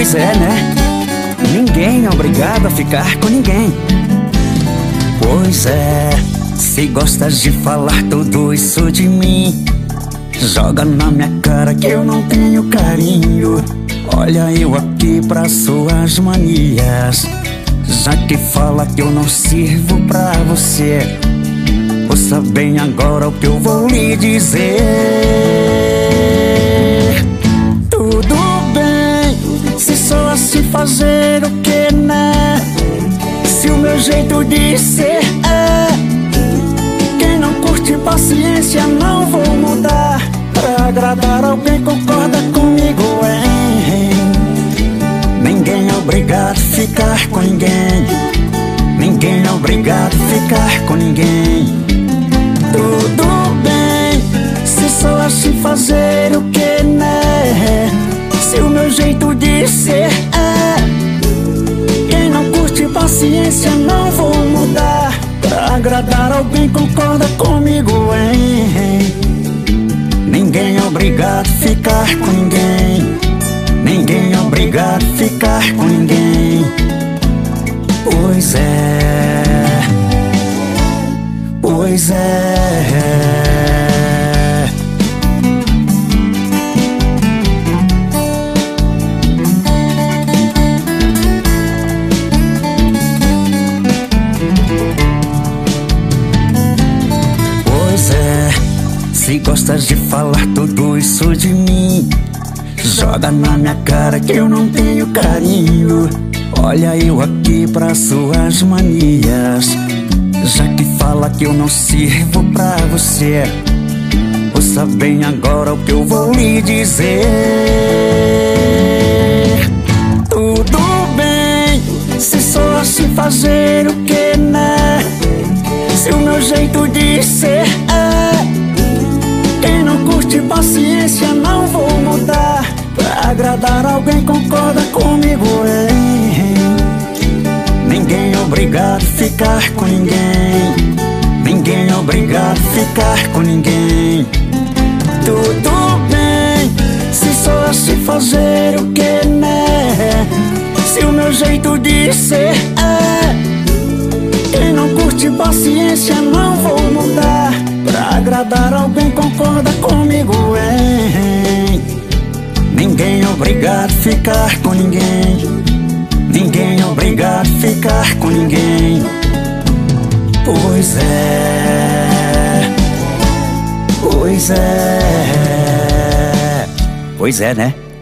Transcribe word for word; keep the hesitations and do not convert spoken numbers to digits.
Pois é, né? Ninguém é obrigado a ficar com ninguém. Pois é, se gostas de falar tudo isso de mim, joga na minha cara que eu não tenho carinho. Olha eu aqui pra suas manias, já que fala que eu não sirvo pra você. Ouça bem agora o que eu vou lhe dizer. Tudo bem, se só assim fazer o que, né? Se o meu jeito de ser é, quem não curte paciência não vou mudar. Pra agradar alguém concorda comigo, hein? Ninguém é obrigado a ficar com ninguém. Ninguém é obrigado a ficar com ninguém. Tudo bem, se só assim fazer o que, né? Se o meu jeito de ser é, quem não curte paciência não vou mudar. Pra agradar alguém concorda comigo, hein? Ninguém é obrigado a ficar com ninguém. Ninguém é obrigado a ficar com ninguém. Pois é, pois é. Pois é, se gostas de falar tudo isso de mim, joga na minha cara que eu não tenho carinho. Olha eu aqui pra suas manias, já que fala que eu não sirvo pra você. Ouça bem agora o que eu vou lhe dizer. Tudo bem, se só assim fazer o que, né? Se o meu jeito de ser é, quem não curte paciência não vou mudar. Pra agradar alguém concorda comigo, hein? Ninguém é obrigado a ficar com ninguém. Ninguém é obrigado a ficar com ninguém. Tudo bem, se só assim fazer o que, né? Se o meu jeito de ser é, quem não curte paciência não vou mudar. Pra agradar alguém concorda comigo, hein? Ninguém é obrigado a ficar com ninguém. Ninguém é obrigado a ficar com ninguém. Pois é, pois é. Pois é, né?